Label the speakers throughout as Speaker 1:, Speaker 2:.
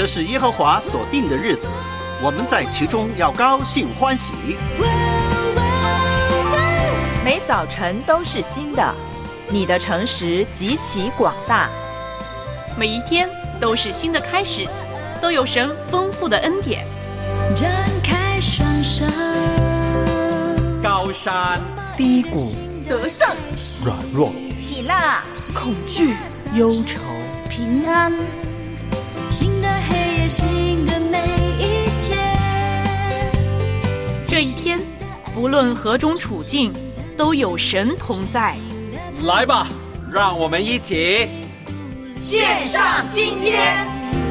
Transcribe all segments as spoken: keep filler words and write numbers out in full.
Speaker 1: 这是耶和华所定的日子，我们在其中要高兴欢喜。
Speaker 2: 每早晨都是新的，你的诚实极其广大。
Speaker 3: 每一天都是新的开始，都有神丰富的恩典。
Speaker 4: 张开双手，
Speaker 5: 高山
Speaker 6: 低谷，
Speaker 2: 得胜
Speaker 6: 软弱，
Speaker 2: 喜乐
Speaker 6: 恐惧，忧愁，
Speaker 2: 平安。
Speaker 4: 新的黑夜，新的每一天。
Speaker 3: 这一天，不论何种处境，都有神同在。
Speaker 5: 来吧，让我们一起
Speaker 2: 献上今天。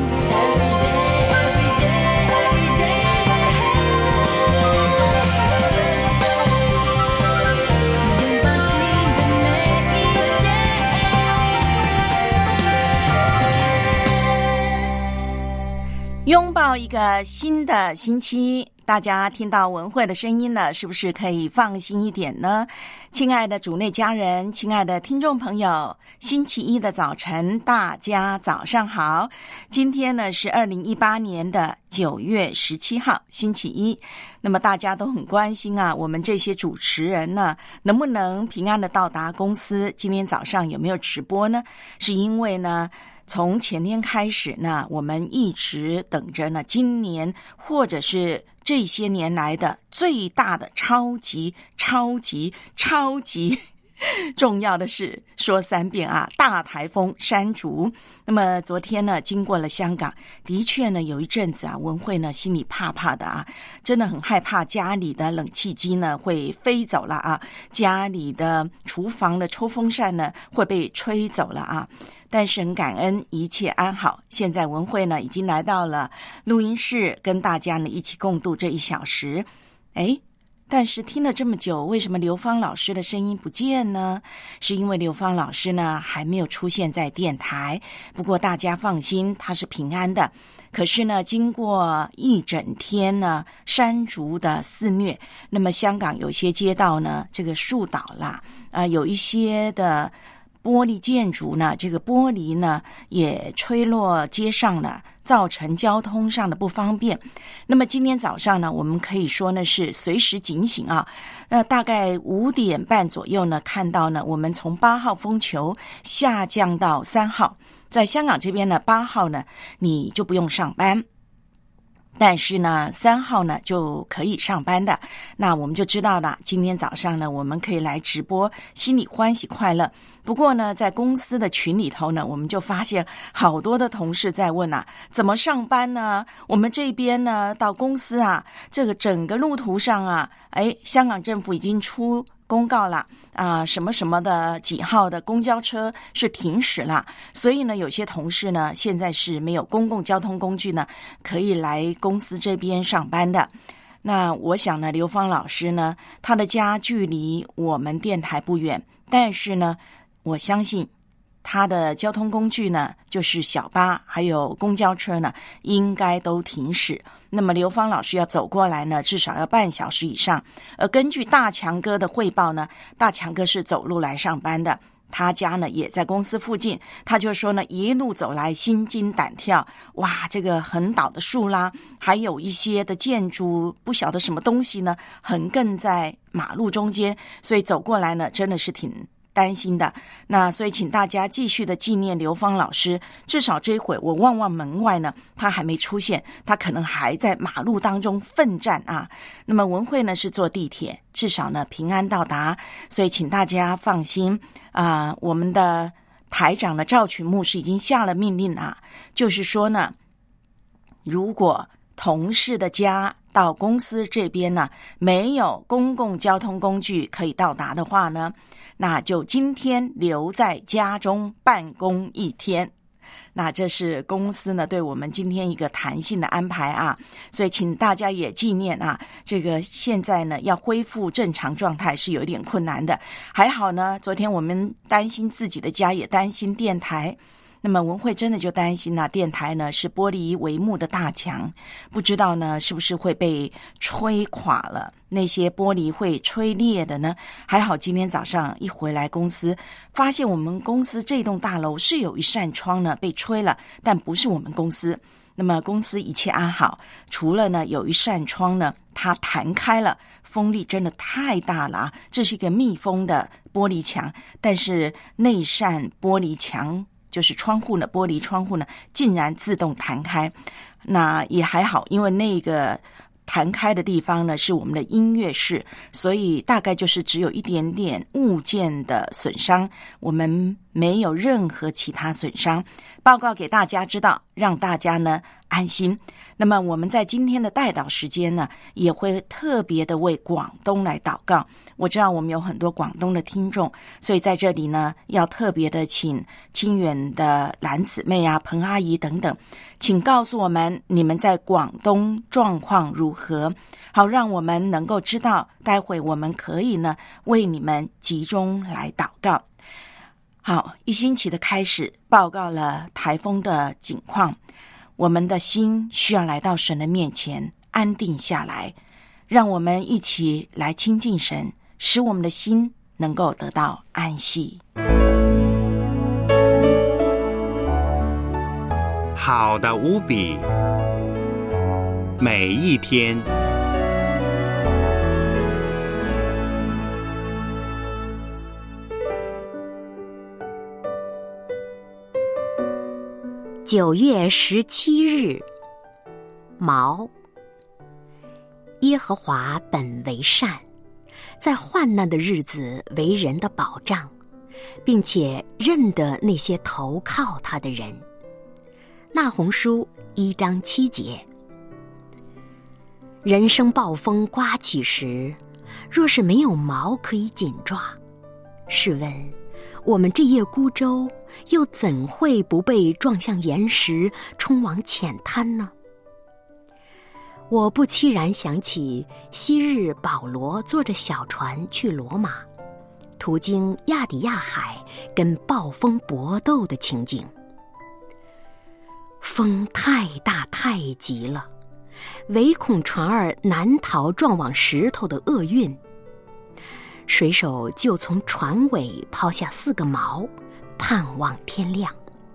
Speaker 2: 拥抱一个新的星期，大家听到文慧的声音了，是不是可以放心一点呢？亲爱的主内家人，亲爱的听众朋友，星期一的早晨，大家早上好。今天呢是二零一八年的九月十七号，星期一。那么大家都很关心啊，我们这些主持人呢，能不能平安的到达公司？今天早上有没有直播呢？是因为呢，从前天开始呢，我们一直等着呢，今年或者是这些年来的最大的超级超级超级重要的是说三遍啊，大台风山竹。那么昨天呢，经过了香港，的确呢有一阵子啊，文慧呢心里怕怕的啊，真的很害怕家里的冷气机呢会飞走了啊，家里的厨房的抽风扇呢会被吹走了啊。但是很感恩，一切安好。现在文慧呢已经来到了录音室，跟大家呢一起共度这一小时。诶但是听了这么久，为什么刘芳老师的声音不见呢？是因为刘芳老师呢还没有出现在电台。不过大家放心，他是平安的。可是呢，经过一整天呢山竹的肆虐，那么香港有些街道呢这个树倒了啊、呃，有一些的玻璃建筑呢，这个玻璃呢也吹落街上了，造成交通上的不方便。那么今天早上呢，我们可以说呢是随时警醒啊。那大概五点半左右呢，看到呢我们从八号风球下降到三号，在香港这边呢，八号呢你就不用上班。但是呢三号呢就可以上班的。那我们就知道了，今天早上呢我们可以来直播，心里欢喜快乐。不过呢在公司的群里头呢，我们就发现好多的同事在问啊，怎么上班呢？我们这边呢到公司啊，这个整个路途上啊，诶香港政府已经出公告了啊、呃，什么什么的几号的公交车是停驶了，所以呢有些同事呢现在是没有公共交通工具呢可以来公司这边上班的。那我想呢，刘芳老师呢，他的家距离我们电台不远，但是呢我相信他的交通工具呢，就是小巴还有公交车呢，应该都停驶。那么刘芳老师要走过来呢，至少要半小时以上。而根据大强哥的汇报呢，大强哥是走路来上班的，他家呢也在公司附近。他就说呢，一路走来心惊胆跳，哇，这个横倒的树啦，还有一些的建筑，不晓得什么东西呢，横亘在马路中间，所以走过来呢，真的是挺担心的。那所以请大家继续的纪念刘芳老师，至少这一会我望望门外呢，他还没出现，他可能还在马路当中奋战啊。那么文慧呢是坐地铁，至少呢平安到达，所以请大家放心啊、呃。我们的台长的赵群牧师已经下了命令啊，就是说呢，如果同事的家到公司这边呢没有公共交通工具可以到达的话呢，那就今天留在家中办公一天。那这是公司呢对我们今天一个弹性的安排啊，所以请大家也纪念啊，这个现在呢要恢复正常状态是有一点困难的。还好呢，昨天我们担心自己的家，也担心电台。 那么文慧真的就担心呢，电台呢是玻璃帷幕的大墙，不知道呢是不是会被吹垮了，那些玻璃会吹裂的呢？还好今天早上一回来公司，发现我们公司这栋大楼是有一扇窗呢被吹了，但不是我们公司。那么公司一切安好，除了呢有一扇窗呢它弹开了，风力真的太大了啊！这是一个密封的玻璃墙，但是那扇玻璃墙就是窗户呢，玻璃窗户呢竟然自动弹开。那也还好，因为那个弹开的地方呢是我们的音乐室，所以大概就是只有一点点物件的损伤，我们没有任何其他损伤。报告给大家知道，让大家呢安心。那么我们在今天的代祷时间呢，也会特别的为广东来祷告。我知道我们有很多广东的听众，所以在这里呢，要特别的请清远的兰姊妹啊、彭阿姨等等，请告诉我们你们在广东状况如何，好让我们能够知道，待会我们可以呢为你们集中来祷告。好，一星期的开始报告了台风的景况，我们的心需要来到神的面前安定下来，让我们一起来亲近神，使我们的心能够得到安息。
Speaker 7: 好的无比，每一天。
Speaker 8: 九月十七日，毛。耶和华本为善，在患难的日子为人的保障，并且认得那些投靠他的人。那鸿书一章七节。人生暴风刮起时，若是没有锚可以紧抓，试问我们这叶孤舟又怎会不被撞向岩石，冲往浅滩呢？我不期然想起昔日保罗坐着小船去罗马，途经亚底亚海跟暴风搏斗的情景。风太大太急了，唯恐船儿难逃撞往石头的厄运。水手就从船尾抛下四个锚，盼望天亮。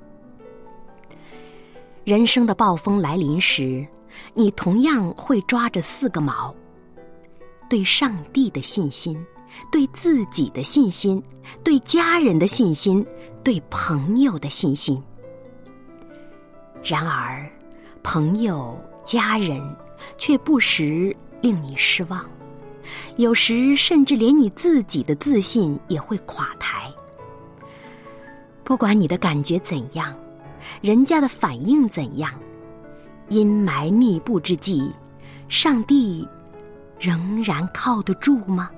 Speaker 8: 人生的暴风来临时，你同样会抓着四个锚：对上帝的信心，对自己的信心，对家人的信心，对朋友的信心。然而朋友家人却不时令你失望，有时甚至连你自己的自信也会垮台。不管你的感觉怎样，人家的反应怎样，阴霾密布之际，上帝仍然靠得住吗？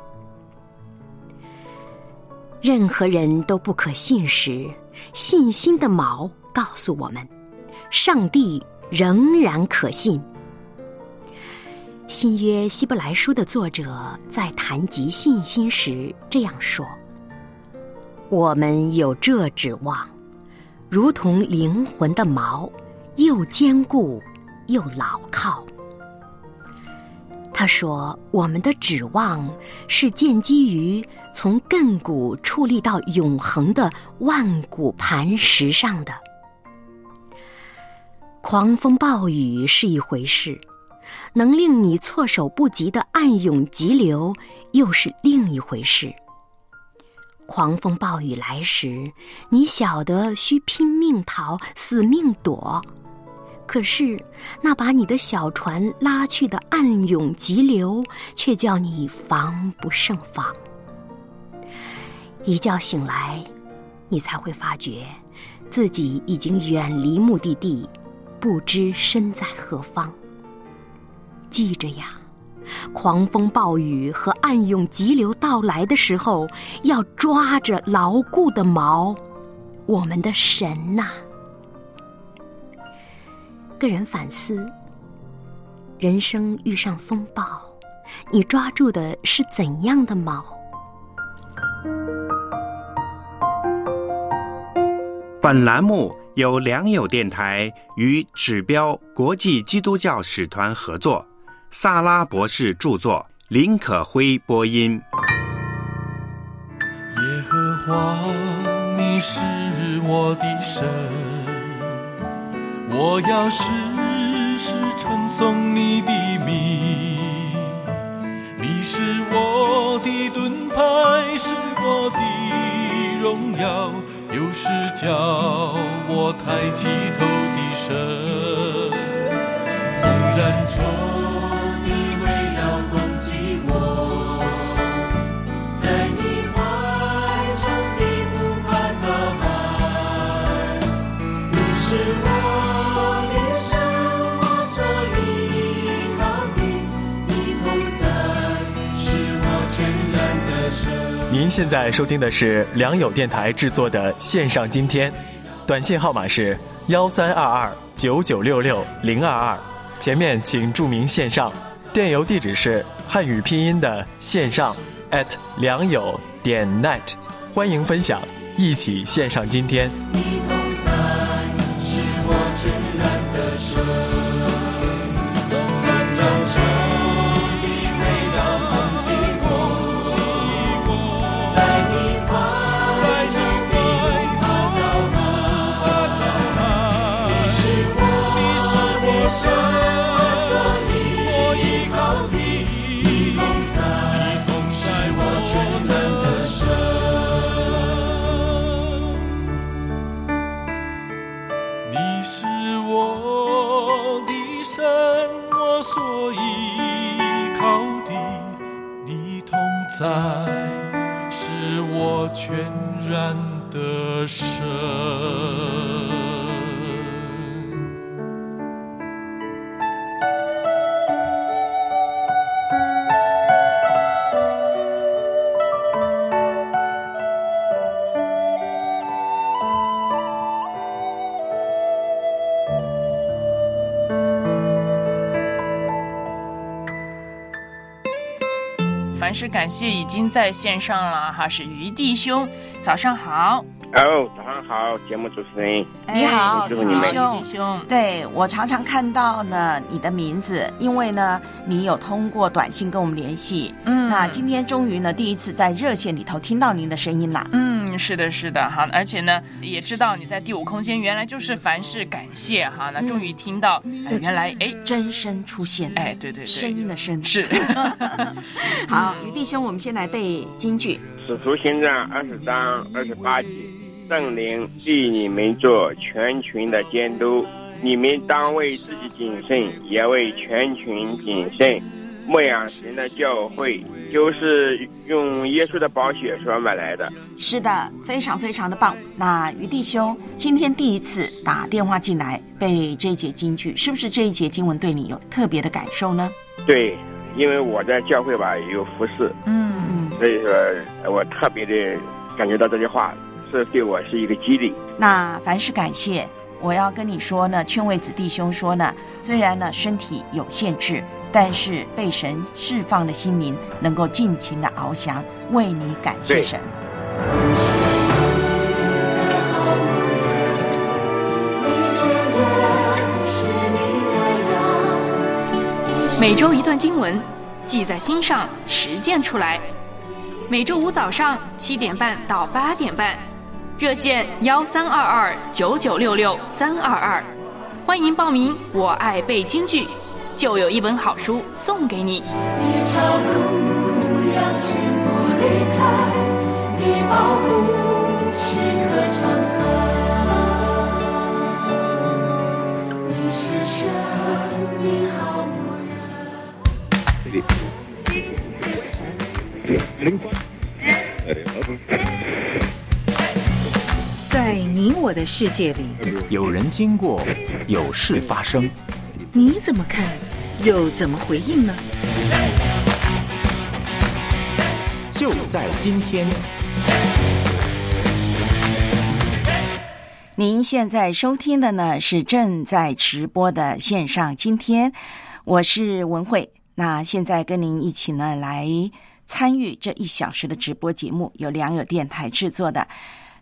Speaker 8: 任何人都不可信时，信心的锚告诉我们，上帝仍然可信。新约希伯来书的作者在谈及信心时这样说：我们有这指望，如同灵魂的锚，又坚固又牢靠。他说，我们的指望是建基于从亘古矗立到永恒的万古磐石上的。狂风暴雨是一回事，能令你措手不及的暗涌急流又是另一回事。狂风暴雨来时，你晓得需拼命逃，死命躲，可是那把你的小船拉去的暗涌急流却叫你防不胜防。一觉醒来，你才会发觉自己已经远离目的地，不知身在何方。记着呀，狂风暴雨和暗涌急流到来的时候，要抓着牢固的锚，我们的神呐、啊。个人反思，人生遇上风暴，你抓住的是怎样的锚？
Speaker 7: 本栏目由良友电台与指标国际基督教使团合作，萨拉博士著作，林可辉播音。
Speaker 9: 耶和华，你是我的神，我要时时称颂你的名。你是我的盾牌，是我的荣耀，又是叫我抬起头的神。纵然仇敌围绕攻击我，在你怀中必不怕遭害。你是我的神，我所依靠的，你同在，是我全然的神。
Speaker 10: 您现在收听的是良友电台制作的线上今天，短信号码是幺三二二九九六六零二二，前面请注明线上，电邮地址是汉语拼音的线上 at 良友点 net， 欢迎分享，一起线上今天。
Speaker 9: 你同在，是我全然的神。纵然仇敌围绕攻击我，在你怀中必不怕遭害。你是我的神，我所依靠的，你同在，是我全然的神。你是我的神，我所依靠的，你同在，是我全然的神。
Speaker 3: 凡事感谢已经在线上了哈，是于弟兄，早上好。
Speaker 11: 哦，早上好，节目主持人。
Speaker 2: 你好，于弟兄。
Speaker 3: 弟兄，
Speaker 2: 对，我常常看到呢你的名字，因为呢你有通过短信跟我们联系。嗯，那今天终于呢第一次在热线里头听到您的声音啦。
Speaker 3: 嗯，是的，是的哈，而且呢也知道你在第五空间原来就是凡事感谢哈，那终于听到、嗯呃、原来哎
Speaker 2: 真声出现，
Speaker 3: 哎对对对，
Speaker 2: 声音的声
Speaker 3: 是。
Speaker 2: 好，于弟兄，我们先来背金句。
Speaker 11: 使徒行传二十章二十八节，圣灵立你们做全群的监督，你们当为自己谨慎，也为全群谨慎。牧养神的教会就是用耶稣的宝血所买来的。
Speaker 2: 是的，非常非常的棒。那于弟兄今天第一次打电话进来背这一节金句，是不是这一节经文对你有特别的感受呢？
Speaker 11: 对，因为我在教会吧有服侍，嗯嗯，所以说我特别的感觉到这句话是对我是一个激励。
Speaker 2: 那凡事感谢，我要跟你说呢，劝慰子弟兄说呢，虽然呢身体有限制，但是被神释放的心灵能够尽情的翱翔，为你感谢神。
Speaker 3: 每周一段经文，记在心上，实践出来。每周五早上七点半到八点半，热线幺三二二九九六六三二二，欢迎报名。我爱背京剧，就有一本好书送给你。
Speaker 4: 你照顾羊群不离开，你保护时刻常在，你是生命好牧人。
Speaker 6: 在你我的世界里，
Speaker 12: 有人经过，有事发生，
Speaker 6: 你怎么看，又怎么回应呢？
Speaker 12: 就在今天。
Speaker 2: 您现在收听的呢是正在直播的线上今天，我是文慧。那现在跟您一起呢来参与这一小时的直播节目，由良友电台制作的。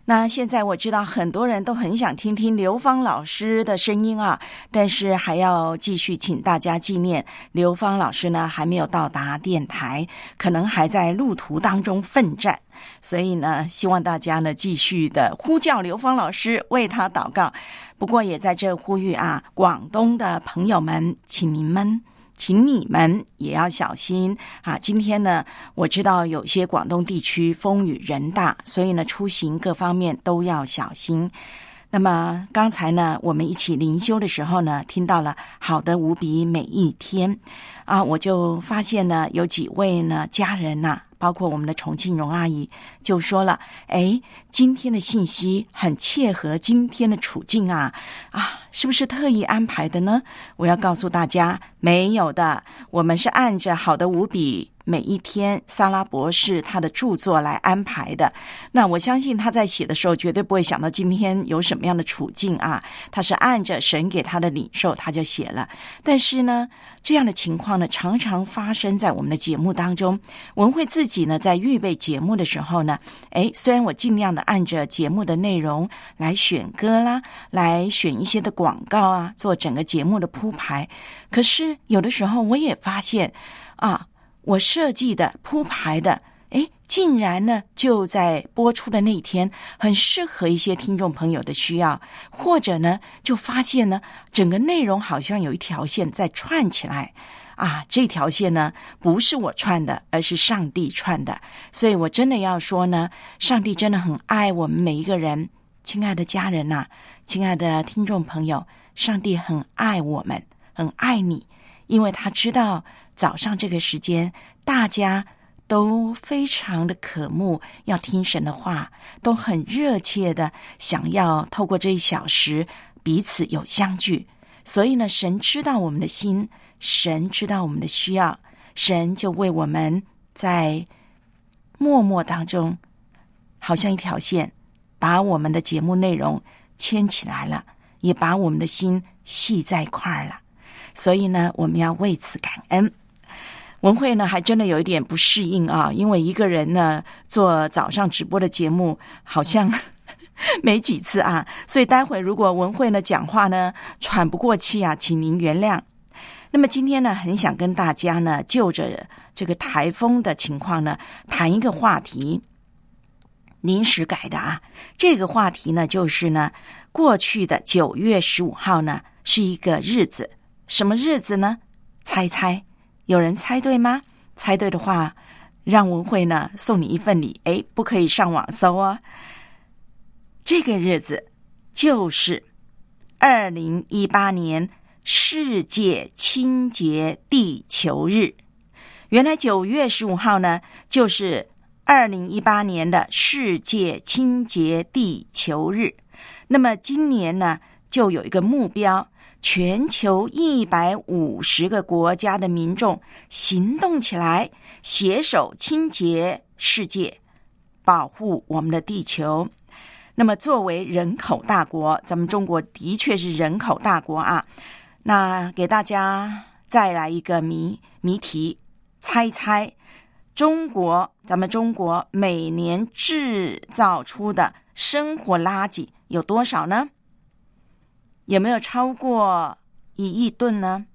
Speaker 2: 那现在我知道很多人都很想听听刘芳老师的声音啊，但是还要继续请大家纪念刘芳老师呢还没有到达电台，可能还在路途当中奋战，所以呢希望大家呢继续的呼叫刘芳老师，为他祷告。不过也在这呼吁啊，广东的朋友们，请您们请你们也要小心啊！今天呢，我知道有些广东地区风雨人大，所以呢，出行各方面都要小心。那么刚才呢，我们一起灵修的时候呢，听到了好的无比每一天啊，我就发现呢，有几位呢家人呐、啊，包括我们的重庆荣阿姨就说了，诶，今天的信息很切合今天的处境啊啊，是不是特意安排的呢？我要告诉大家，没有的，我们是按着好的无比每一天萨拉博士他的著作来安排的。那我相信他在写的时候绝对不会想到今天有什么样的处境啊，他是按着神给他的领受他就写了。但是呢，这样的情况呢常常发生在我们的节目当中。文慧自己呢在预备节目的时候呢，诶，虽然我尽量的按着节目的内容来选歌啦，来选一些的广告啊，做整个节目的铺排，可是有的时候我也发现啊，我设计的铺排的诶，竟然呢就在播出的那一天很适合一些听众朋友的需要，或者呢就发现呢整个内容好像有一条线在串起来啊，这条线呢不是我串的，而是上帝串的。所以我真的要说呢，上帝真的很爱我们每一个人。亲爱的家人啊，亲爱的听众朋友，上帝很爱我们，很爱你，因为他知道早上这个时间大家都非常的渴慕要听神的话，都很热切的想要透过这一小时彼此有相聚。所以呢，神知道我们的心，神知道我们的需要，神就为我们在默默当中好像一条线把我们的节目内容牵起来了，也把我们的心系在一块儿了。所以呢，我们要为此感恩。文慧呢还真的有一点不适应啊，因为一个人呢做早上直播的节目好像没几次啊，所以待会如果文慧呢讲话呢喘不过气啊，请您原谅。那么今天呢，很想跟大家呢就着这个台风的情况呢谈一个话题，临时改的啊。这个话题呢就是呢，过去的九月十五号呢是一个日子，什么日子呢？猜猜，有人猜对吗？猜对的话，让文慧呢送你一份礼，诶，不可以上网搜哦。这个日子就是二零一八年世界清洁地球日。原来九月十五号呢就是二零一八年的世界清洁地球日。那么今年呢就有一个目标，全球一百五十个国家的民众行动起来，携手清洁世界，保护我们的地球。那么作为人口大国，咱们中国的确是人口大国啊。那给大家再来一个谜谜题，猜一猜中国咱们中国每年制造出的生活垃圾有多少呢？有没有超过一亿吨呢？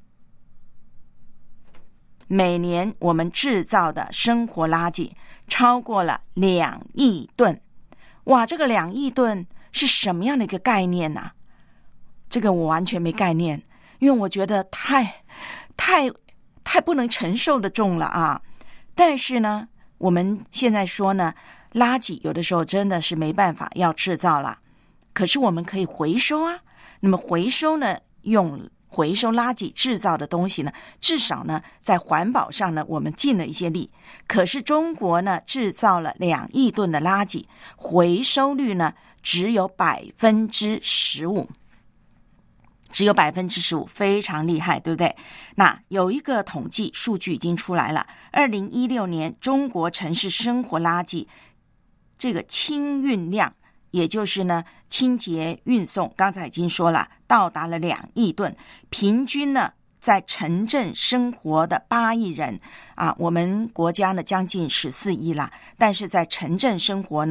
Speaker 2: 每年我们制造的生活垃圾超过了两亿吨。哇，这个两亿吨是什么样的一个概念呢、啊？这个我完全没概念，因为我觉得太太太不能承受的重了啊。但是呢，我们现在说呢，垃圾有的时候真的是没办法要制造了，可是我们可以回收啊。那么回收呢，用回收垃圾制造的东西呢，至少呢在环保上呢我们尽了一些力。可是中国呢制造了两亿吨的垃圾，回收率呢只有百分之十五，只有百分之十五，非常厉害，对不对？那有一个统计数据已经出来了，二零一六年中国城市生活垃圾这个清运量，也就是呢清洁运送，刚才已经说了，到达了两亿吨，平均呢在城镇生活的八亿人啊，我们国家呢将近十四亿啦，但是在城镇生活呢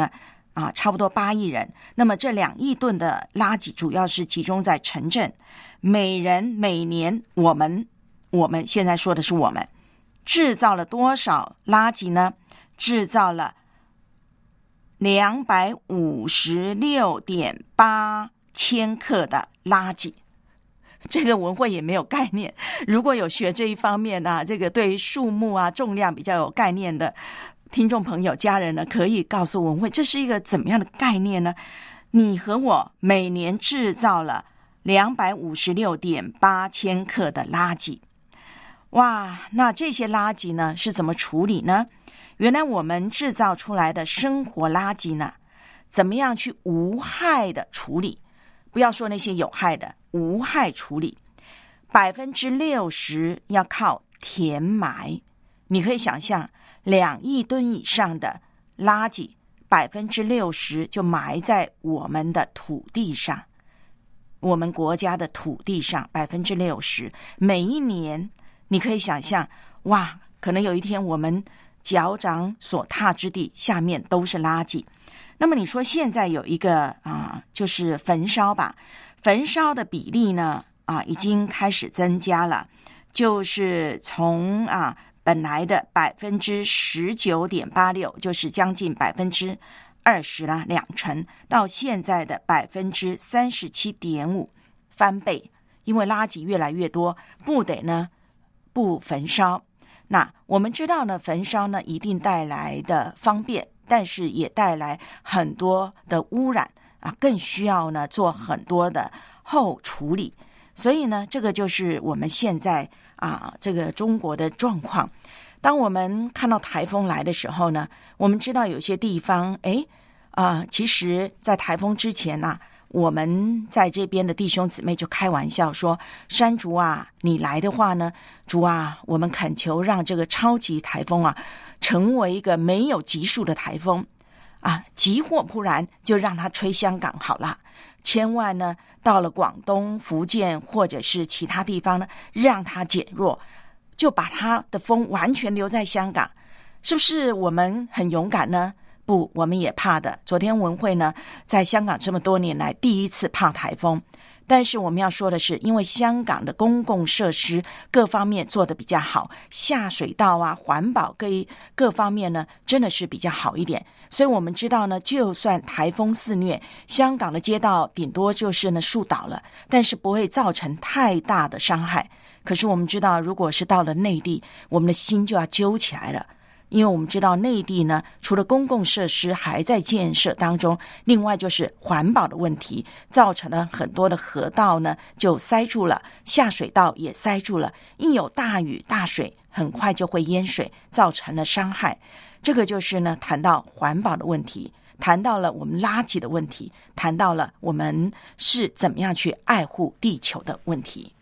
Speaker 2: 啊，差不多八亿人。那么这两亿吨的垃圾主要是集中在城镇，每人每年我们我们现在说的是我们制造了多少垃圾呢？制造了两百五十六点八千克的垃圾。这个文慧也没有概念，如果有学这一方面啊，这个对于数目啊重量比较有概念的听众朋友家人呢，可以告诉文慧这是一个怎么样的概念呢？你和我每年制造了两百五十六点八千克的垃圾。哇，那这些垃圾呢是怎么处理呢？原来我们制造出来的生活垃圾呢，怎么样去无害的处理？不要说那些有害的，无害处理，百分之六十要靠填埋。你可以想象，两亿吨以上的垃圾，百分之六十就埋在我们的土地上，我们国家的土地上百分之六十。每一年，你可以想象，哇，可能有一天我们脚掌所踏之地下面都是垃圾。那么你说现在有一个啊，就是焚烧吧，焚烧的比例呢啊，已经开始增加了，就是从啊本来的百分之十九点八六，就是将近百分之二十啦，两成，到现在的百分之三十七点五，翻倍。因为垃圾越来越多，不得呢不焚烧。那我们知道呢，焚烧呢一定带来的方便，但是也带来很多的污染啊，更需要呢做很多的后处理。所以呢，这个就是我们现在啊这个中国的状况。当我们看到台风来的时候呢，我们知道有些地方，诶啊，其实在台风之前啊，我们在这边的弟兄姊妹就开玩笑说，山竹啊，你来的话呢，主啊，我们恳求让这个超级台风啊成为一个没有级数的台风啊，急或不然就让它吹香港好了，千万呢到了广东、福建或者是其他地方呢，让它减弱，就把它的风完全留在香港。是不是我们很勇敢呢？不，我们也怕的。昨天文慧呢，在香港这么多年来第一次怕台风，但是我们要说的是，因为香港的公共设施各方面做得比较好，下水道啊、环保各一各方面呢，真的是比较好一点。所以我们知道呢，就算台风肆虐，香港的街道顶多就是呢树倒了，但是不会造成太大的伤害。可是我们知道，如果是到了内地，我们的心就要揪起来了。因为我们知道内地呢，除了公共设施还在建设当中，另外就是环保的问题，造成了很多的河道呢就塞住了，下水道也塞住了，一有大雨大水，很快就会淹水，造成了伤害。这个就是呢，谈到环保的问题，谈到了我们垃圾的问题，谈到了我们是怎么样去爱护地球的问题。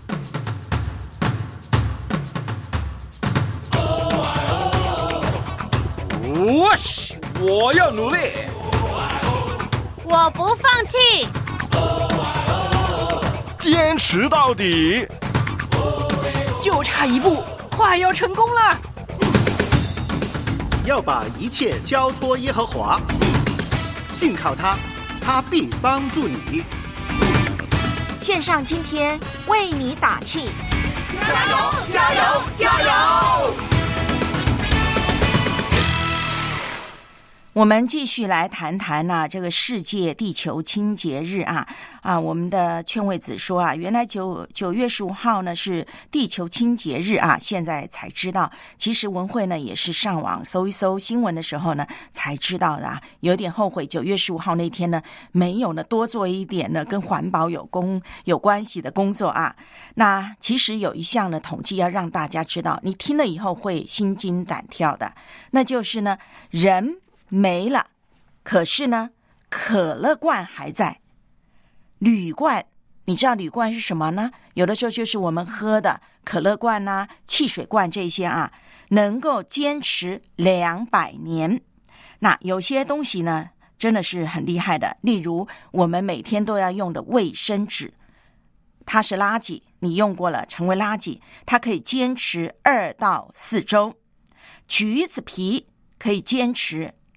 Speaker 5: 我是，我要努力，
Speaker 13: 我不放弃，
Speaker 14: 坚持到底，
Speaker 3: 就差一步，快要成功了。
Speaker 1: 要把一切交托耶和华，信靠他，他必帮助你。
Speaker 2: 线上今天为你打气，
Speaker 4: 加油，加油，加油！
Speaker 2: 我们继续来谈谈呢、啊，这个世界地球清洁日啊啊，我们的劝慰子说啊，原来九九月十五号呢是地球清洁日啊，现在才知道。其实文慧呢也是上网搜一搜新闻的时候呢才知道的啊，有点后悔九月十五号那天呢没有呢多做一点呢跟环保有功有关系的工作啊。那其实有一项呢统计要让大家知道，你听了以后会心惊胆跳的，那就是呢人没了，可是呢可乐罐还在。铝罐，你知道铝罐是什么呢？有的时候就是我们喝的可乐罐啊、汽水罐这些啊，能够坚持两百年。那有些东西呢真的是很厉害的，例如我们每天都要用的卫生纸，它是垃圾，你用过了成为垃圾，它可以坚持二到四周。橘子皮可以坚持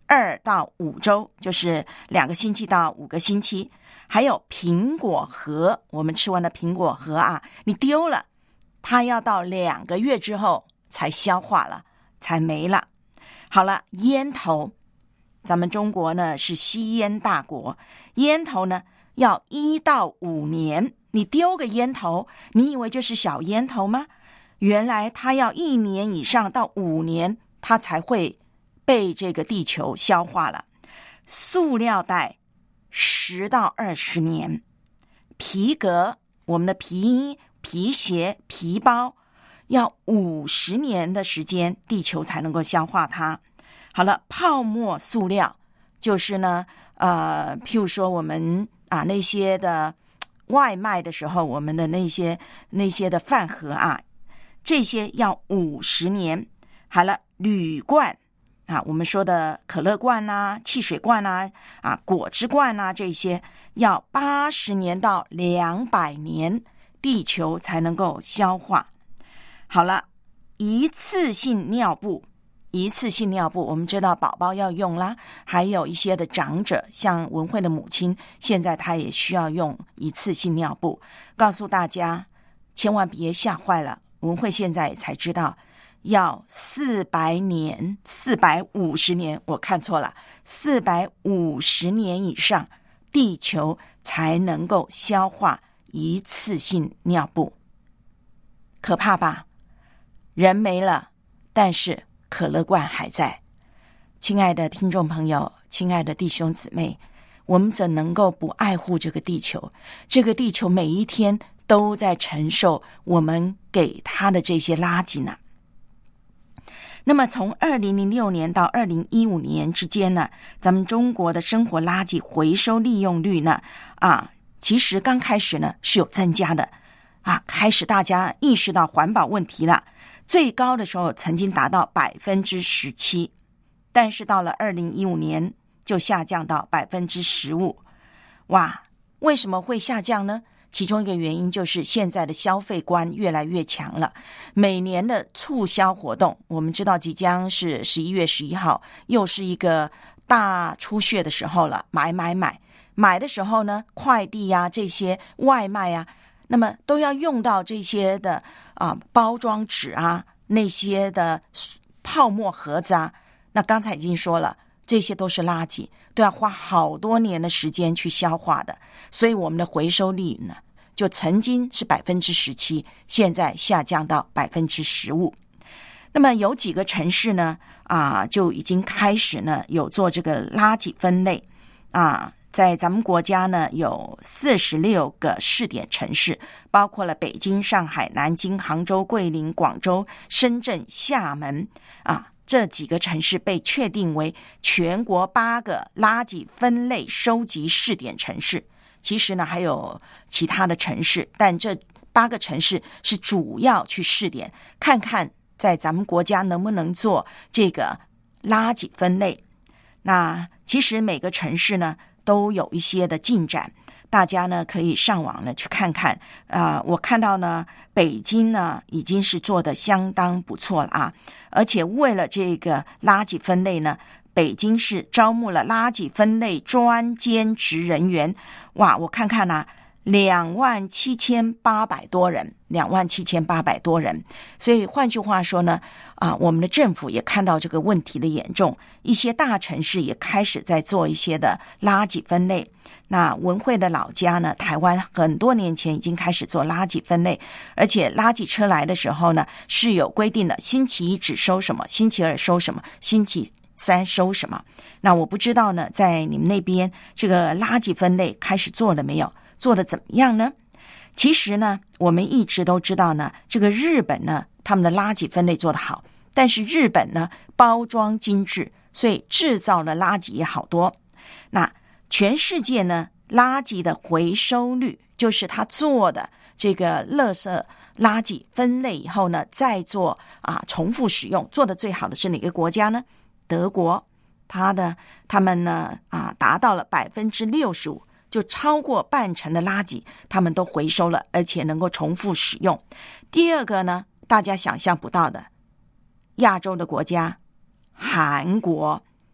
Speaker 2: 二到五周，就是两个星期到五个星期。还有苹果核，我们吃完的苹果核啊，你丢了，它要到两个月之后才消化了，才没了。好了，烟头，咱们中国呢是吸烟大国，烟头呢要一到五年，你丢个烟头，你以为就是小烟头吗？原来它要一年以上到五年，它才会被这个地球消化了。塑料袋十到二十年，皮革，我们的皮衣、皮鞋、皮包，要五十年的时间，地球才能够消化它。好了，泡沫塑料就是呢，呃，譬如说我们啊那些的外卖的时候，我们的那些那些的饭盒啊，这些要五十年。好了，铝罐啊，我们说的可乐罐啊、汽水罐啊、啊果汁罐啊，这些要八十年到两百年，地球才能够消化。好了，一次性尿布，一次性尿布，我们知道宝宝要用啦，还有一些的长者，像文慧的母亲，现在她也需要用一次性尿布。告诉大家，千万别吓坏了，文慧现在才知道。要四百年，四百五十年，我看错了，四百五十年以上，地球才能够消化一次性尿布。可怕吧？人没了，但是可乐罐还在。亲爱的听众朋友，亲爱的弟兄姊妹，我们怎能够不爱护这个地球？这个地球每一天都在承受我们给它的这些垃圾呢。那么从二零零六年到二零一五年之间呢，咱们中国的生活垃圾回收利用率呢，啊，其实刚开始呢是有增加的，啊，开始大家意识到环保问题了，最高的时候曾经达到百分之十七，但是到了二零一五年就下降到百分之十五。哇，为什么会下降呢？其中一个原因就是现在的消费观越来越强了，每年的促销活动，我们知道即将是十一月十一号，又是一个大出血的时候了，买买买，买的时候呢，快递啊，这些外卖啊，那么都要用到这些的啊包装纸啊，那些的泡沫盒子啊，那刚才已经说了，这些都是垃圾，都要花好多年的时间去消化的，所以我们的回收率呢，就曾经是百分之十七，现在下降到百分之十五。那么有几个城市呢，啊，就已经开始呢有做这个垃圾分类啊。在咱们国家呢，有四十六个试点城市，包括了北京、上海、南京、杭州、桂林、广州、深圳、厦门啊。这几个城市被确定为全国八个垃圾分类收集试点城市。其实呢，还有其他的城市，但这八个城市是主要去试点，看看在咱们国家能不能做这个垃圾分类。那其实每个城市呢都有一些的进展，大家呢可以上网呢去看看。呃，我看到呢，北京呢已经是做得相当不错了啊，而且为了这个垃圾分类呢，北京市招募了垃圾分类专兼职人员。哇，我看看啊，两万七千八百多人，两万七千八百多人。所以换句话说呢，啊，我们的政府也看到这个问题的严重，一些大城市也开始在做一些的垃圾分类。那文慧的老家呢，台湾很多年前已经开始做垃圾分类，而且垃圾车来的时候呢，是有规定的，星期一只收什么，星期二收什么，星期三收什么。那我不知道呢，在你们那边这个垃圾分类开始做了没有？做得怎么样呢？其实呢，我们一直都知道呢，这个日本呢，他们的垃圾分类做得好，但是日本呢，包装精致，所以制造的垃圾也好多。那全世界呢，垃圾的回收率，就是他做的这个垃圾垃圾分类以后呢，再做啊重复使用，做的最好的是哪个国家呢？德国，他的他们呢啊达到了百分之六十五，就超过半成的垃圾他们都回收了，而且能够重复使用。第二个呢，大家想象不到的，亚洲的国家韩国，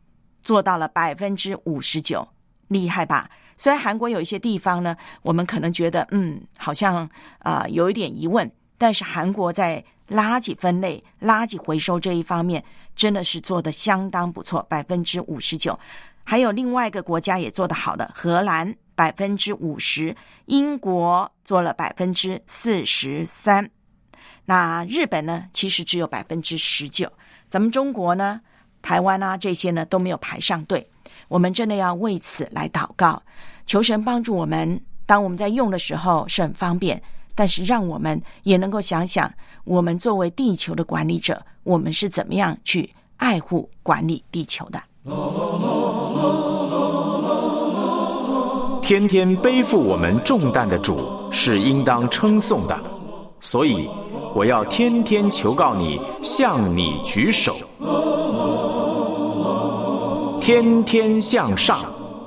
Speaker 2: 做到了百分之五十九，厉害吧？虽然韩国有一些地方呢，我们可能觉得嗯，好像啊、呃、有一点疑问，但是韩国在垃圾分类、垃圾回收这一方面真的是做得相当不错，百分之五十九。还有另外一个国家也做得好的，荷兰百分之五十，英国做了百分之四十三。那日本呢，其实只有百分之十九。咱们中国呢，台湾啊这些呢都没有排上队。我们真的要为此来祷告，求神帮助我们，当我们在用的时候是很方便，但是让我们也能够想想，我们作为地球的管理者，我们是怎么样去爱护管理地球的。
Speaker 12: 天天背负我们重担的主是应当称颂的，所以我要天天求告你，向你举手，天天向上。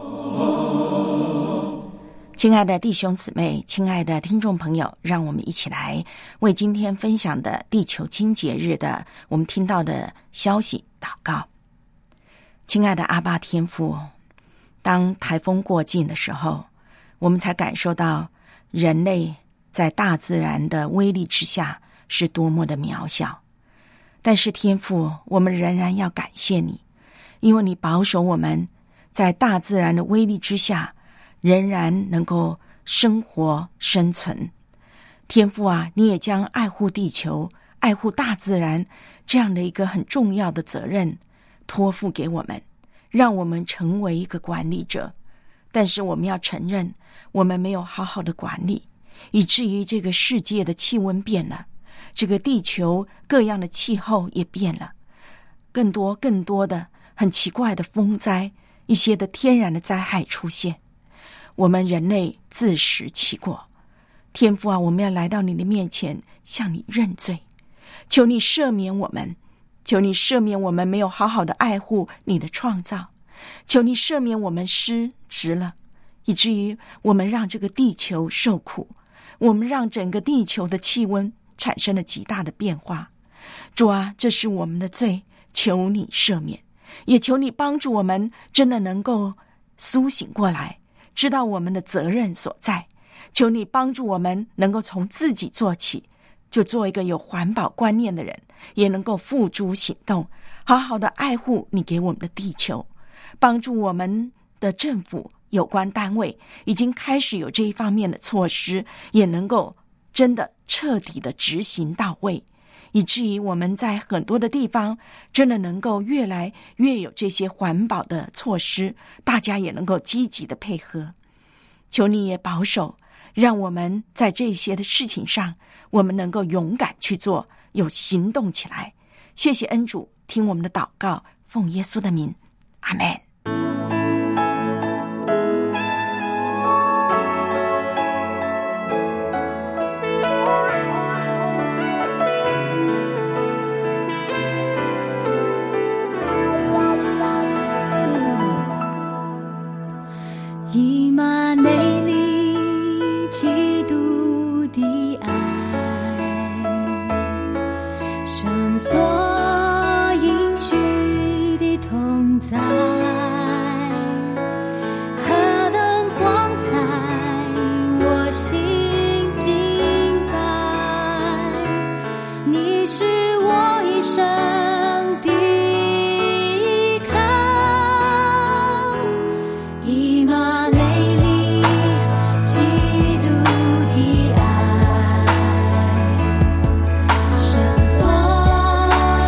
Speaker 2: 亲爱的弟兄姊妹，亲爱的听众朋友，让我们一起来为今天分享的地球清洁日的我们听到的消息祷告。亲爱的阿爸天父，当台风过境的时候，我们才感受到人类在大自然的威力之下是多么的渺小。但是天父，我们仍然要感谢你，因为你保守我们在大自然的威力之下仍然能够生活生存。天父啊，你也将爱护地球、爱护大自然这样的一个很重要的责任托付给我们，让我们成为一个管理者。但是我们要承认，我们没有好好的管理，以至于这个世界的气温变了，这个地球各样的气候也变了，更多更多的很奇怪的风灾，一些的天然的灾害出现，我们人类自食其果。天父啊，我们要来到你的面前向你认罪，求你赦免我们，求你赦免我们没有好好的爱护你的创造，求你赦免我们失职了，以至于我们让这个地球受苦，我们让整个地球的气温产生了极大的变化。主啊，这是我们的罪，求你赦免，也求你帮助我们真的能够苏醒过来，知道我们的责任所在。求你帮助我们能够从自己做起，就做一个有环保观念的人，也能够付诸行动，好好的爱护你给我们的地球。帮助我们的政府有关单位已经开始有这一方面的措施，也能够真的彻底的执行到位，以至于我们在很多的地方真的能够越来越有这些环保的措施，大家也能够积极的配合。求你也保守，让我们在这些的事情上，我们能够勇敢去做，有行动起来。谢谢恩主，听我们的祷告，奉耶稣的名，阿们。
Speaker 4: 以马内利，基督的爱，神所应许的同在，何等光彩，我心敬拜，你是我一生的所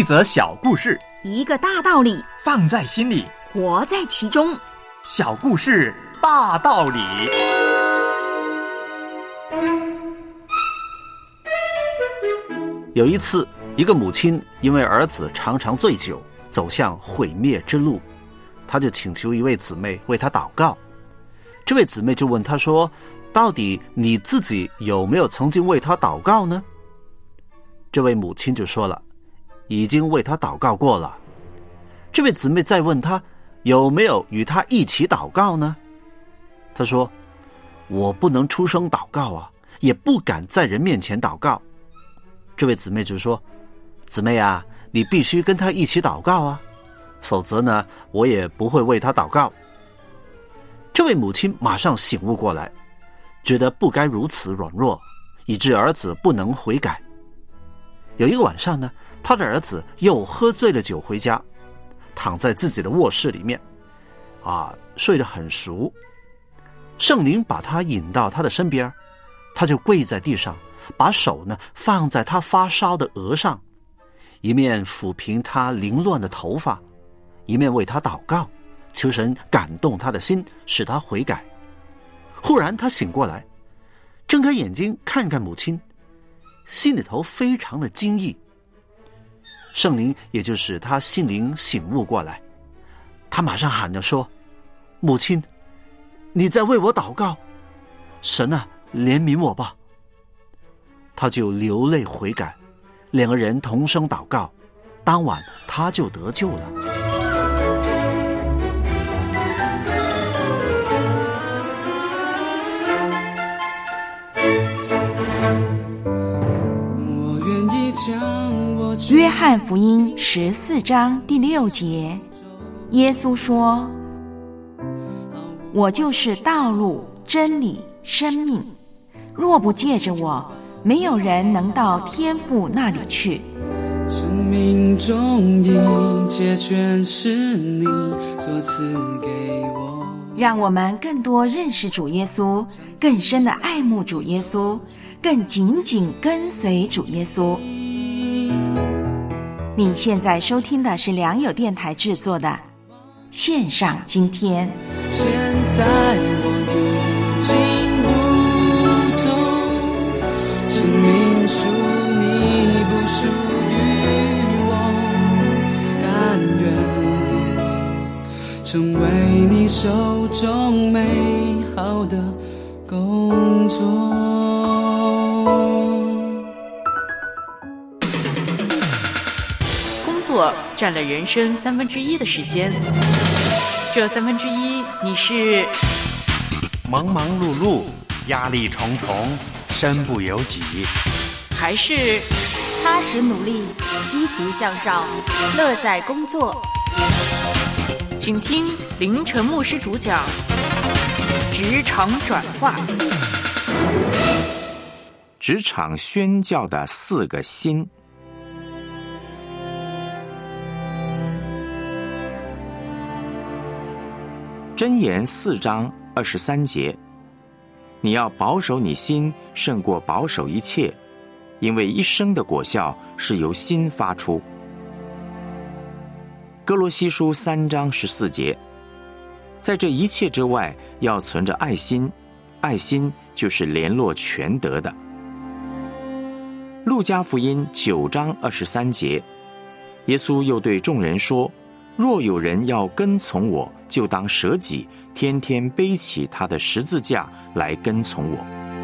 Speaker 13: 一则小故事，
Speaker 6: 一个大道理，
Speaker 13: 放在心里，
Speaker 6: 活在其中。
Speaker 13: 小故事大道理。
Speaker 15: 有一次，一个母亲因为儿子常常醉酒，走向毁灭之路，她就请求一位姊妹为她祷告。这位姊妹就问她说，到底你自己有没有曾经为他祷告呢？这位母亲就说了，已经为他祷告过了。这位姊妹再问他有没有与他一起祷告呢？他说，我不能出声祷告啊，也不敢在人面前祷告。这位姊妹就说，姊妹啊，你必须跟他一起祷告啊，否则呢，我也不会为他祷告。这位母亲马上醒悟过来，觉得不该如此软弱，以致儿子不能悔改。有一个晚上呢，他的儿子又喝醉了酒回家，躺在自己的卧室里面，啊，睡得很熟。圣灵把他引到他的身边，他就跪在地上，把手呢放在他发烧的额上，一面抚平他凌乱的头发，一面为他祷告，求神感动他的心，使他悔改。忽然他醒过来，睁开眼睛看看母亲，心里头非常的惊异。圣灵也就使他心灵醒悟过来，他马上喊着说，母亲，你在为我祷告，神啊，怜悯我吧。他就流泪悔改，两个人同声祷告，当晚他就得救了。
Speaker 2: 约翰福音十四章第六节，耶稣说，我就是道路、真理、生命，若不借着我，没有人能到天父那里去。
Speaker 4: 生命中一切全是你所赐给我，
Speaker 2: 让我们更多认识主耶稣，更深的爱慕主耶稣，更紧紧跟随主耶稣。你现在收听的是良友电台制作的线上今天。
Speaker 4: 现在我已经不同，生命属你不属于我，甘愿成为你手中美好的工作。
Speaker 3: 工作占了人生三分之一的时间，这三分之一你是
Speaker 7: 忙忙碌碌，压力重重，身不由己，
Speaker 3: 还是
Speaker 16: 踏实努力，积极向上，乐在工作？
Speaker 3: 请听凌晨牧师主讲职场转化。
Speaker 12: 职场宣教的四个心。箴言四章二十三节，你要保守你心，胜过保守一切，因为一生的果效是由心发出。哥罗西书三章十四节，在这一切之外，要存着爱心，爱心就是联络全德的。路加福音九章二十三节，耶稣又对众人说，若有人要跟从我，就当舍己，天天背起他的十字架来跟从我。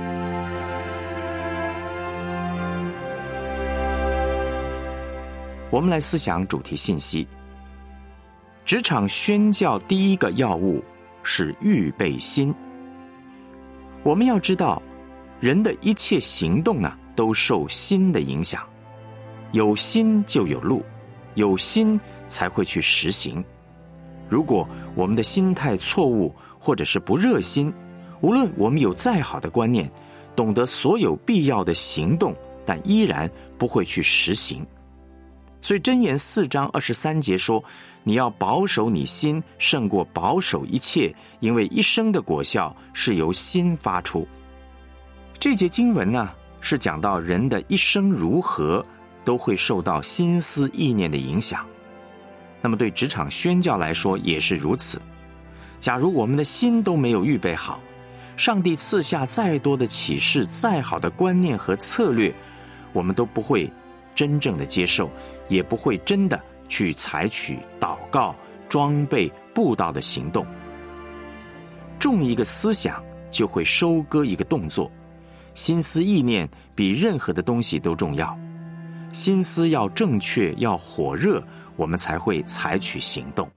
Speaker 12: 我们来思想主题信息。职场宣教第一个要务是预备心。我们要知道，人的一切行动呢，都受心的影响。有心就有路，有心才会去实行。如果我们的心态错误，或者是不热心，无论我们有再好的观念，懂得所有必要的行动，但依然不会去实行。所以箴言四章二十三节说，你要保守你心，胜过保守一切，因为一生的果效是由心发出。这节经文呢，是讲到人的一生如何， 都会受到心思意念的影响。那么对职场宣教来说也是如此。假如我们的心都没有预备好，上帝赐下再多的启示，再好的观念和策略，我们都不会真正的接受，也不会真的去采取祷告、装备、布道的行动。种一个思想就会收割一个动作，心思意念比任何的东西都重要。心思要正确，要火热，我们才会采取行动。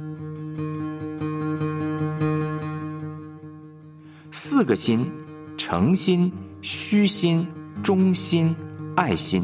Speaker 12: 四个心：诚心、虚心、忠心、爱心。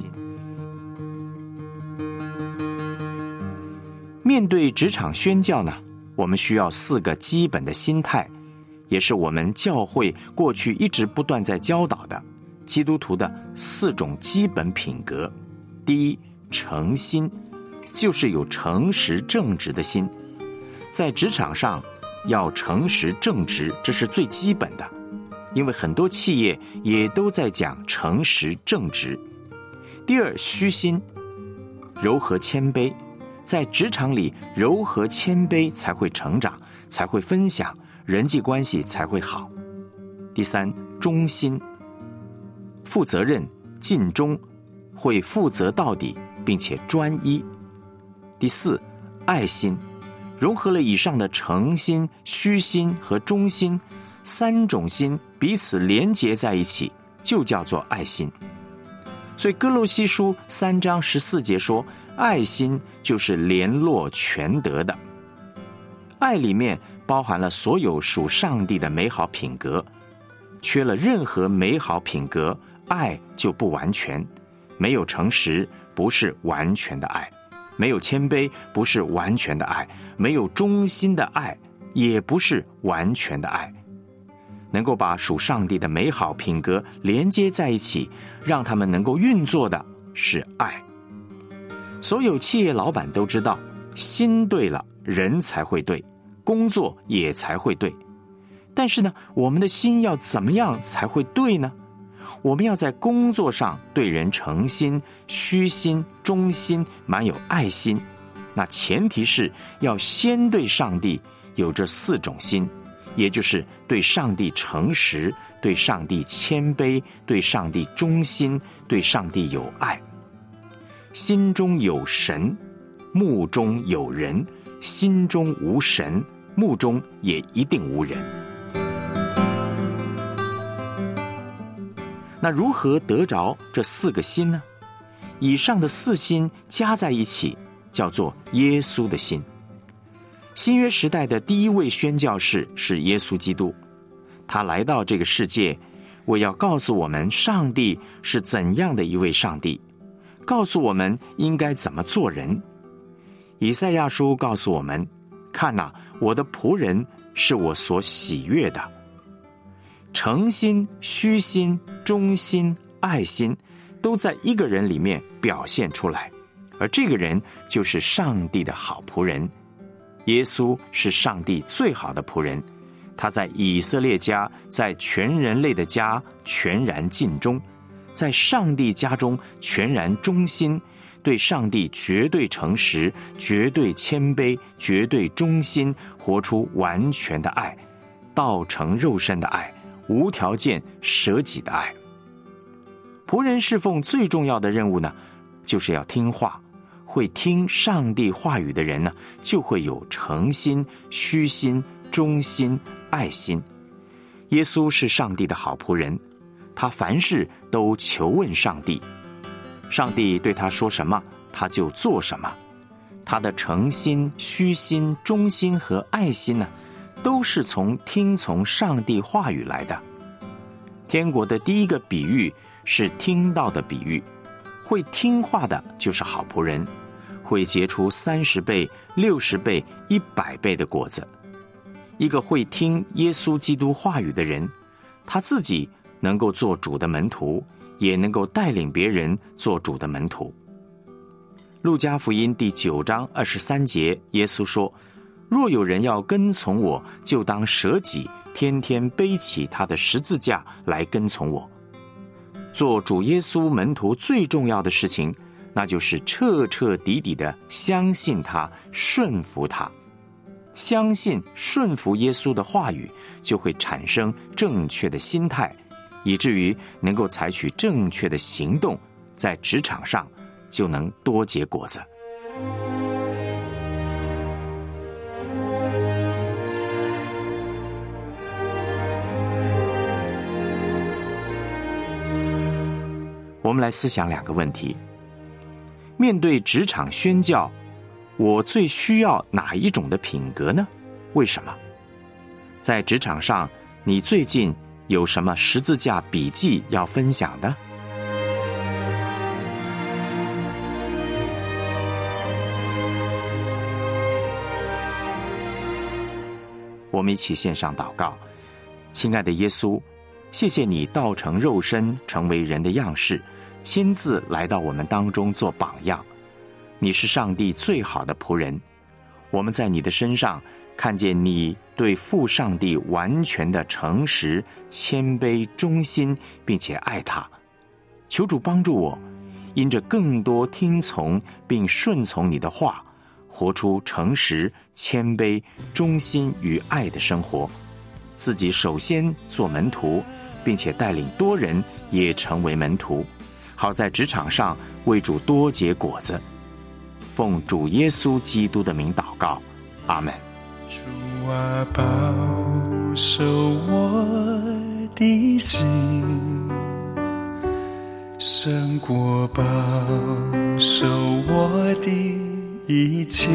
Speaker 12: 面对职场宣教呢，我们需要四个基本的心态，也是我们教会过去一直不断在教导的基督徒的四种基本品格。第一，诚心，就是有诚实正直的心。在职场上要诚实正直，这是最基本的，因为很多企业也都在讲诚实正直。第二，虚心，柔和谦卑，在职场里柔和谦卑才会成长，才会分享，人际关系才会好。第三，忠心，负责任、尽忠，会负责到底，并且专一。第四，爱心，融合了以上的诚心、虚心和忠心三种心彼此连结在一起，就叫做爱心。所以哥罗西书三章十四节说，爱心就是联络全德的。爱里面包含了所有属上帝的美好品格，缺了任何美好品格，爱就不完全。没有诚实，不是完全的爱；没有谦卑，不是完全的爱；没有忠心的爱，也不是完全的爱。能够把属上帝的美好品格连接在一起，让他们能够运作的是爱。所有企业老板都知道，心对了，人才会对，工作也才会对。但是呢，我们的心要怎么样才会对呢？我们要在工作上对人诚心、虚心、忠心，满有爱心。那前提是要先对上帝有这四种心，也就是对上帝诚实，对上帝谦卑，对上帝忠心，对上帝有爱。心中有神，目中有人；心中无神，目中也一定无人。那如何得着这四个心呢？以上的四心加在一起，叫做耶稣的心。新约时代的第一位宣教士是耶稣基督，他来到这个世界，为要告诉我们上帝是怎样的一位上帝，告诉我们应该怎么做人。以赛亚书告诉我们，看哪，我的仆人是我所喜悦的。诚心、虚心、忠心、爱心都在一个人里面表现出来，而这个人就是上帝的好仆人。耶稣是上帝最好的仆人，他在以色列家，在全人类的家全然尽忠，在上帝家中全然忠心，对上帝绝对诚实，绝对谦卑，绝对忠心，活出完全的爱，道成肉身的爱，无条件舍己的爱。仆人侍奉最重要的任务呢，就是要听话。会听上帝话语的人呢，就会有诚心、虚心、忠心、爱心。耶稣是上帝的好仆人，他凡事都求问上帝，上帝对他说什么，他就做什么。他的诚心、虚心、忠心和爱心呢，都是从听从上帝话语来的。天国的第一个比喻是听到的比喻，会听话的就是好仆人，会结出三十倍、六十倍、一百倍的果子。一个会听耶稣基督话语的人，他自己能够做主的门徒，也能够带领别人做主的门徒。路加福音第九章二十三节，耶稣说：若有人要跟从我，就当舍己，天天背起他的十字架来跟从我。做主耶稣门徒最重要的事情， 那就是彻彻底底的相信他，顺服他。相信顺服耶稣的话语，就会产生正确的心态，以至于能够采取正确的行动，在职场上就能多结果子。我们来思想两个问题：面对职场宣教，我最需要哪一种的品格呢？为什么？在职场上，你最近有什么十字架笔记要分享的？我们一起献上祷告。亲爱的耶稣，谢谢你道成肉身，成为人的样式，亲自来到我们当中做榜样。你是上帝最好的仆人，我们在你的身上看见你对父上帝完全的诚实、谦卑、忠心，并且爱他。求主帮助我，因着更多听从并顺从你的话，活出诚实、谦卑、忠心与爱的生活，自己首先做门徒，并且带领多人也成为门徒，好在职场上为主多结果子。奉主耶稣基督的名祷告，阿们。
Speaker 9: 主啊，保守我的心，胜过保守我的一切，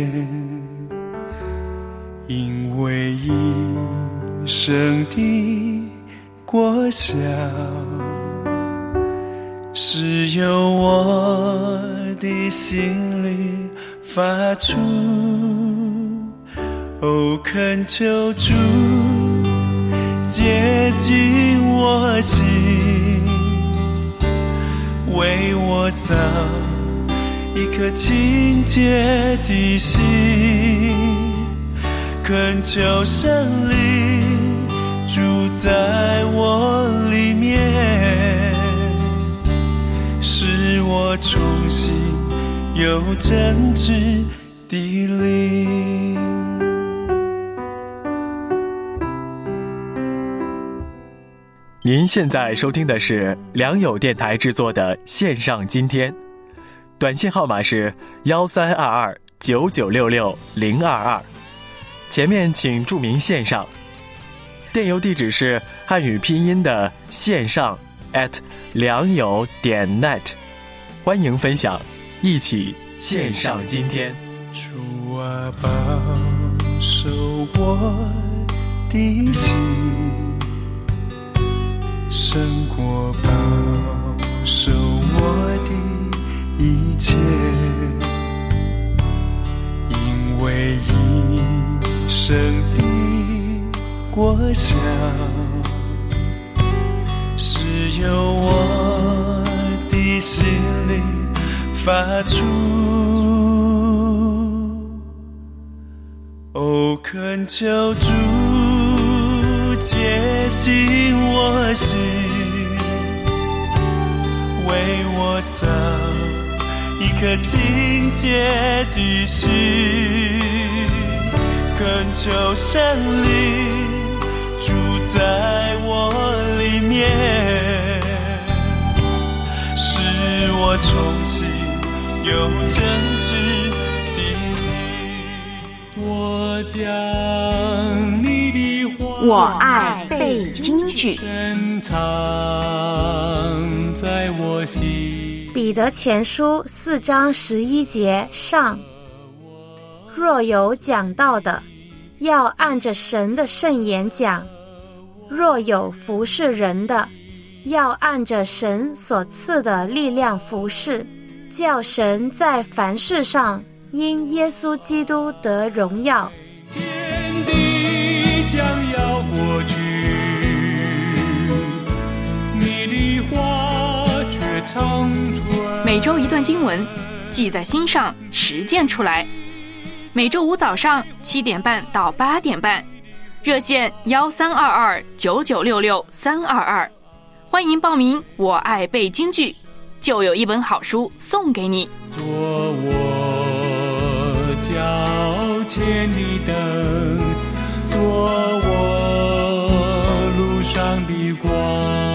Speaker 9: 因为一生的果效是由我的心里发出。哦，恳求主接近我心，为我造一颗清洁的心，恳求圣灵住在我里面，使我重新有真挚的灵。
Speaker 10: 您现在收听的是良友电台制作的线上今天，短信号码是幺三二二九九六六零二二，前面请注明线上，电邮地址是汉语拼音的线上 at 良友点 net， 欢迎分享，一起线上今天。
Speaker 9: 主啊，保守我的心，胜过保守我的一切，因为一生的果效是由我的心里发出。哦，恳求主接近我心，为我造一颗清洁的心，恳求圣灵住在我里面，使我重新有真挚的灵。我将你的话，
Speaker 2: 我爱背京剧，
Speaker 9: 深藏在我心。
Speaker 16: 彼得前书四章十一节上，若有讲道的，要按着神的圣言讲；若有服侍人的，要按着神所赐的力量服侍，叫神在凡事上因耶稣基督得荣耀。
Speaker 9: 天地将要过去，你的话却长存。
Speaker 3: 每周一段经文，记在心上，实践出来。每周五早上七点半到八点半，热线幺三二二九九六六三二二，欢迎报名。我爱背京剧， 就有一本好书送给你。
Speaker 9: 做我脚前的灯，做我路上的光。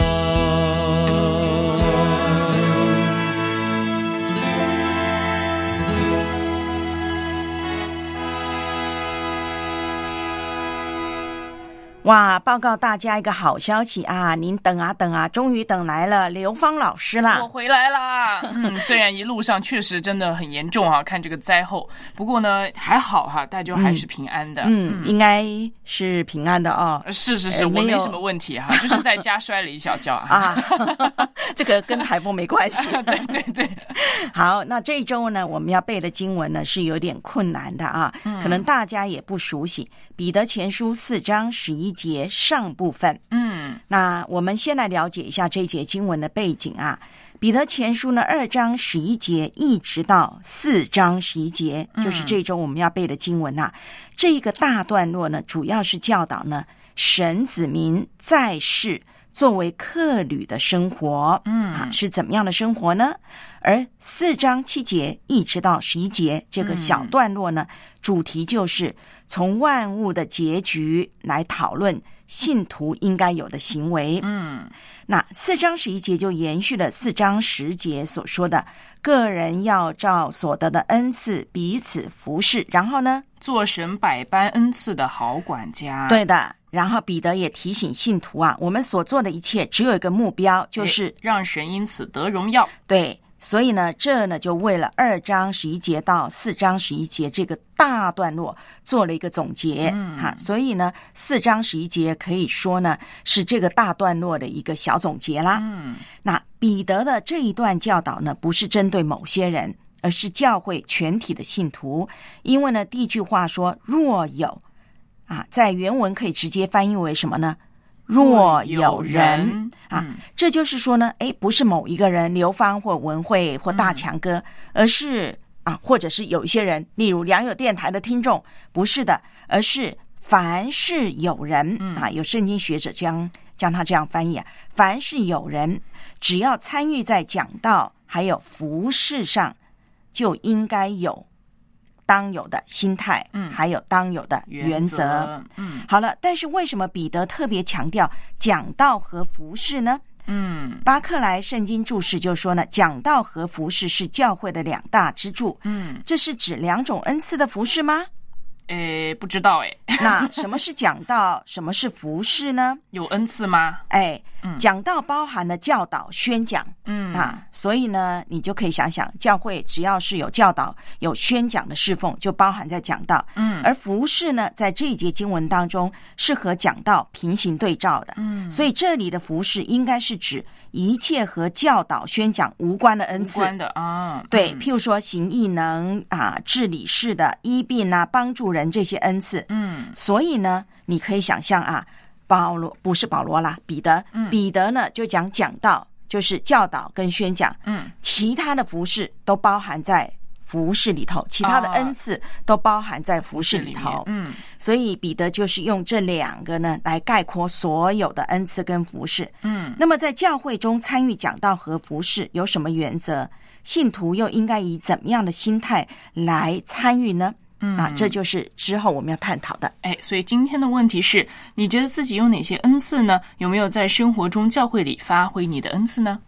Speaker 2: 哇，报告大家一个好消息啊！您等啊等啊，终于等来了刘芳老师啦！
Speaker 3: 我回来啦！嗯，虽然一路上确实真的很严重啊，看这个灾后，不过呢还好哈、啊，大家还是平安的。
Speaker 2: 嗯，嗯应该是平安的哦。
Speaker 3: 是是是，我没什么问题哈、啊，就是在家摔了一小跤
Speaker 2: 啊。这个跟台风没关系。
Speaker 3: 对对对。
Speaker 2: 好，那这一周呢，我们要背的经文呢是有点困难的啊，嗯、可能大家也不熟悉。彼得前书四章十一节上部分，
Speaker 3: 嗯，
Speaker 2: 那我们先来了解一下这一节经文的背景啊。彼得前书呢二章十一节一直到四章十一节，就是这周我们要背的经文啊。嗯、这一个大段落呢，主要是教导呢神子民在世作为客旅的生活，
Speaker 3: 嗯，
Speaker 2: 啊，是怎么样的生活呢？而四章七节一直到十一节这个小段落呢，嗯、主题就是从万物的结局来讨论信徒应该有的行为。
Speaker 3: 嗯，
Speaker 2: 那四章十一节就延续了四章十节所说的，个人要照所得的恩赐彼此服侍，然后呢，
Speaker 3: 做神百般恩赐的好管家。
Speaker 2: 对的。然后彼得也提醒信徒啊，我们所做的一切只有一个目标，就是
Speaker 3: 让神因此得荣耀。
Speaker 2: 对，所以呢，这呢就为了二章十一节到四章十一节这个大段落做了一个总结。
Speaker 3: 嗯，
Speaker 2: 哈，所以呢，四章十一节可以说呢是这个大段落的一个小总结啦。
Speaker 3: 嗯，
Speaker 2: 那彼得的这一段教导呢，不是针对某些人，而是教会全体的信徒。因为呢，第一句话说若有。啊，在原文可以直接翻译为什么呢？若有人啊，
Speaker 3: 嗯、
Speaker 2: 这就是说呢，哎，不是某一个人，刘芳或文慧或大强哥，嗯、而是啊，或者是有一些人，例如良友电台的听众，不是的，而是凡是有人、
Speaker 3: 嗯、
Speaker 2: 啊，有圣经学者将将他这样翻译啊，凡是有人，只要参与在讲道还有服事上，就应该有。当有的心态，
Speaker 3: 嗯，
Speaker 2: 还有当有的原则，
Speaker 3: 原则嗯，
Speaker 2: 好了。但是为什么彼得特别强调讲道和服事呢？
Speaker 3: 嗯，
Speaker 2: 巴克莱圣经注释就说呢，讲道和服事是教会的两大支柱。
Speaker 3: 嗯，
Speaker 2: 这是指两种恩赐的服事吗？
Speaker 3: 诶，不知道诶。
Speaker 2: 那什么是讲道，什么是服事呢？
Speaker 3: 有恩赐吗？
Speaker 2: 哎，
Speaker 3: 嗯、
Speaker 2: 讲道包含了教导、宣讲，
Speaker 3: 嗯
Speaker 2: 啊，所以呢，你就可以想想，教会只要是有教导、有宣讲的侍奉，就包含在讲道。
Speaker 3: 嗯，
Speaker 2: 而服事呢，在这一节经文当中是和讲道平行对照的。
Speaker 3: 嗯，
Speaker 2: 所以这里的服事应该是指一切和教导、宣讲无关的恩赐。
Speaker 3: 无关的啊，
Speaker 2: 对，
Speaker 3: 嗯、
Speaker 2: 譬如说行异能啊、治理事的、医病啊、帮助人这些恩赐。
Speaker 3: 嗯，
Speaker 2: 所以呢，你可以想象啊。保罗不是保罗啦，彼得，
Speaker 3: 嗯、
Speaker 2: 彼得呢就讲讲道，就是教导跟宣讲，
Speaker 3: 嗯，
Speaker 2: 其他的服事都包含在服事里头，其他的恩赐都包含在服事里头，
Speaker 3: 嗯，
Speaker 2: 所以彼得就是用这两个呢来概括所有的恩赐跟服事，
Speaker 3: 嗯，
Speaker 2: 那么在教会中参与讲道和服事有什么原则？信徒又应该以怎么样的心态来参与呢？
Speaker 3: 嗯
Speaker 2: 啊，这就是之后我们要探讨的。
Speaker 3: 哎，所以今天的问题是，你觉得自己有哪些恩赐呢？有没有在生活中、教会里发挥你的恩赐呢？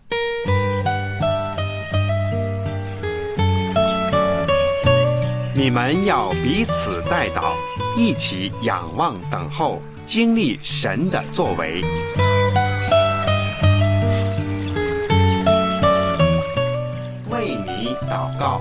Speaker 7: 你们要彼此代祷，一起仰望等候，经历神的作为。为你祷告。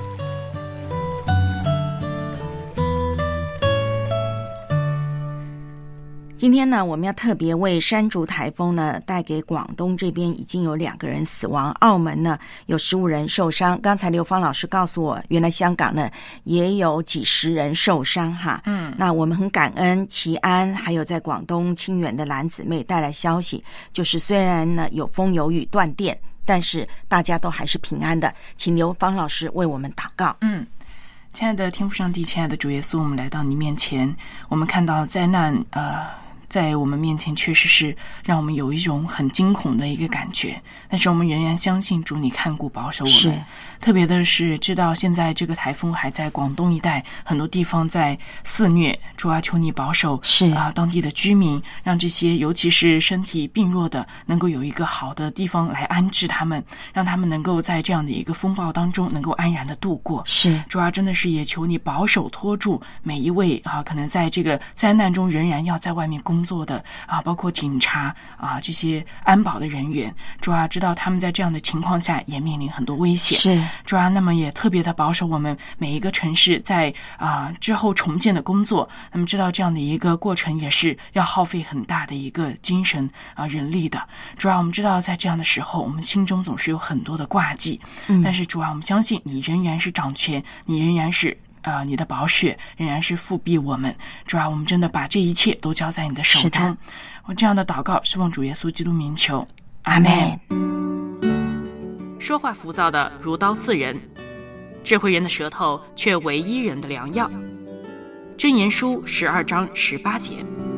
Speaker 2: 今天呢，我们要特别为山竹台风呢带给广东这边已经有两个人死亡，澳门呢有十五人受伤。刚才刘芳老师告诉我，原来香港呢也有几十人受伤哈。
Speaker 3: 嗯，
Speaker 2: 那我们很感恩齐安还有在广东清远的蓝姊妹带来消息，就是虽然呢有风有雨断电，但是大家都还是平安的。请刘芳老师为我们祷告。
Speaker 3: 嗯。亲爱的天父上帝，亲爱的主耶稣，我们来到你面前，我们看到灾难呃在我们面前确实是让我们有一种很惊恐的一个感觉，但是我们仍然相信主你看顾保守我们。特别的是知道现在这个台风还在广东一带很多地方在肆虐，主啊求你保守是啊当地的居民，让这些尤其是身体病弱的能够有一个好的地方来安置他们，让他们能够在这样的一个风暴当中能够安然的度过。是主啊真的是也求你保守托住每一位啊可能在这个灾难中仍然要在外面工作的啊包括警察啊这些安保的人员，主啊知道他们在这样的情况下也面临很多危险。是主啊那么也特别的保守我们每一个城市在啊之后重建的工作，那么知道这样的一个过程也是要耗费很大的一个精神啊人力的。主啊我们知道在这样的时候我们心中总是有很多的挂记、嗯、但是主啊我们相信你仍然是掌权，你仍然是啊、呃，你的宝血仍然是复庇我们。主啊我们真的把这一切都交在你的手中。我这样的祷告是奉主耶稣基督名求，阿们。 说话浮躁的如刀刺人，智慧人的舌头却为医人的良药。箴言书十二章十八节。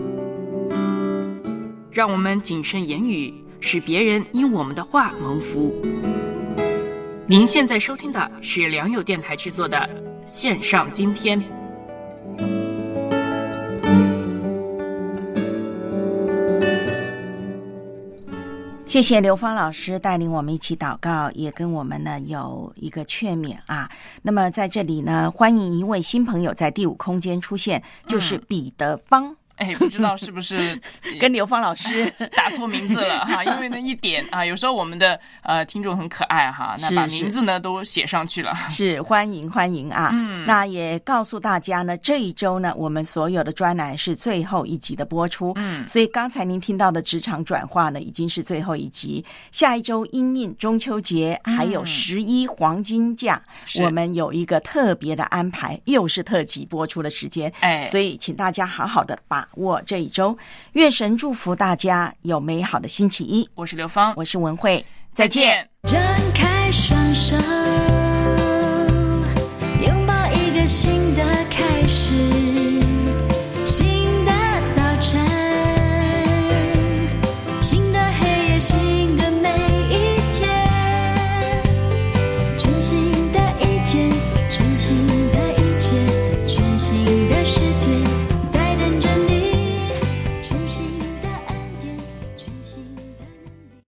Speaker 3: 让我们谨慎言语，使别人因我们的话蒙福。您现在收听的是良友电台制作的线上今天。
Speaker 2: 谢谢刘芳老师带领我们一起祷告，也跟我们呢有一个劝勉啊。那么在这里呢，欢迎一位新朋友在第五空间出现，就是彼得芳。
Speaker 3: 哎，不知道是不是
Speaker 2: 跟刘芳老师
Speaker 3: 打错名字了哈？因为呢一点啊，有时候我们的呃听众很可爱哈，那把名字呢都写上去了。
Speaker 2: 是欢迎欢迎啊！嗯，那也告诉大家呢，这一周呢，我们所有的专栏是最后一集的播出。嗯，所以刚才您听到的职场转化呢，已经是最后一集。下一周因应中秋节，还有十一黄金假，嗯、我们有一个特别的安排，又是特辑播出的时间。哎，所以请大家好好的把握这一周，愿神祝福大家有美好的星期一。
Speaker 3: 我是刘芳，
Speaker 2: 我是文慧，再见。
Speaker 4: 张开双手，拥抱一个新的